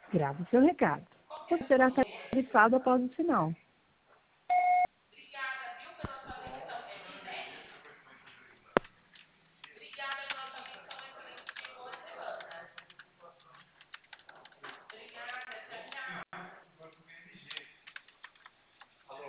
Grave seu recado. Você será tarifado após o sinal.